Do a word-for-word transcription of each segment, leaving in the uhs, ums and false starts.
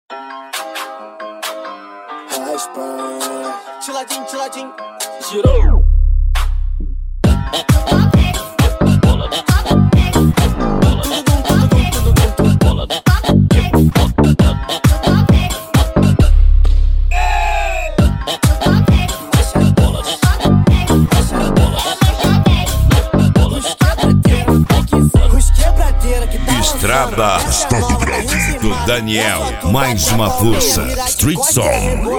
Raspa, Tiladinho, tiladinho, girou. Estrada do Daniel, mais uma força. Street Song.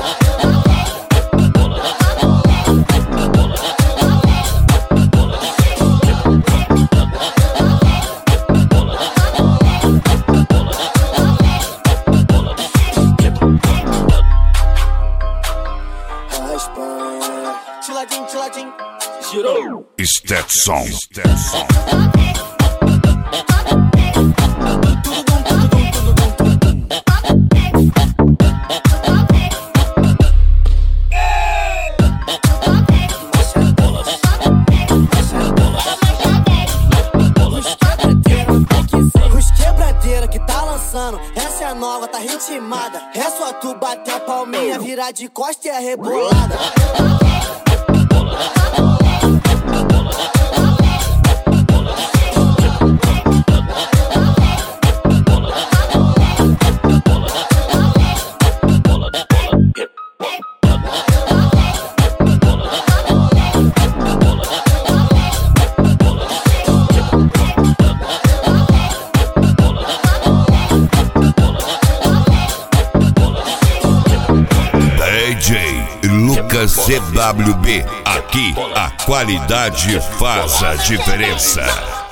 Tiladinho, tiladinho, girou. Street Song. Que tá lançando, essa é a nova, tá ritmada. É só tu bater a palminha, virar de costa e a rebolada. D J Lucas C W B, aqui a qualidade faz a diferença.